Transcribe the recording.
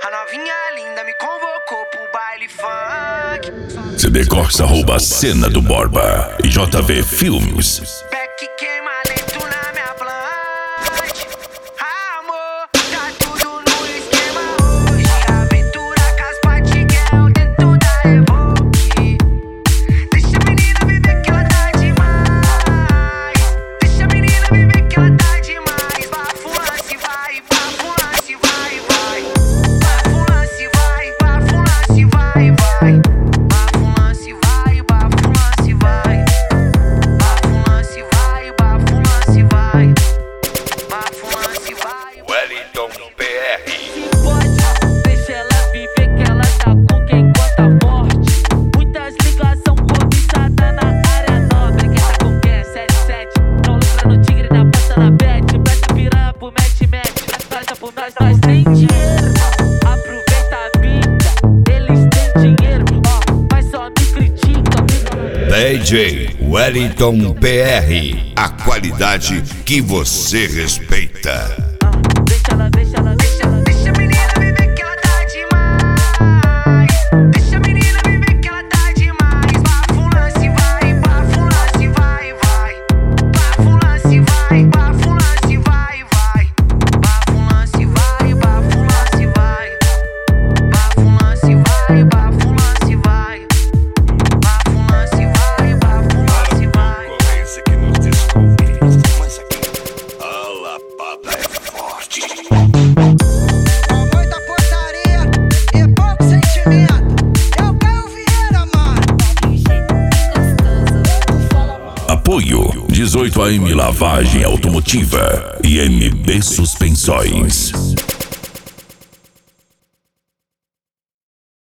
A novinha linda me convocou pro baile funk. CD Corsa rouba a cena do Borba e JV Filmes. Beck queima lento na minha blunt. Amor, tá tudo no esquema hoje. Aventura com as Batgirl dentro da Evoque. Deixa a menina viver que ela tá demais. Deixa a menina viver que ela tá demais. Bafo lance vai, bafo lance vai, vai. Bafo lance vai, bafo lance vai, vai. Bafo lance vai, bafo lance vai. Bafo lance vai, bafo lance vai. Bafo lance vai. Wellington PR. Pode, deixa ela viver que ela tá com quem conta forte. Muitas ligação cobiçada na área nobre. Quem tá com quem? 77. Não lucra no tigre, na pasta na bet. Presta piranha pro match. Nós tem dinheiro. Aproveita a vida. Eles têm dinheiro, ó, mas só me criticam. DJ Wellington PR, a qualidade que você respeita. Deixa ela, deixa ela, deixa ela. Deixa a menina viver que ela tá demais. Deixa a menina viver que ela tá demais. Bafo lance vai, bafo lance vai, vai. Bafo lance vai, bafo lance vai, vai. Bafo lance vai, bafo lance vai. Bafo lance vai, bafo lance vai. Bafo lance vai, bafo lance vai. Concorrência que nos descobre, mas aqui a lapada é forte. Com muita portaria e pouco sentimento. Eu Caio Vieira, mano. Apoio 18 AM Lavagem Automotiva e MB Suspensões.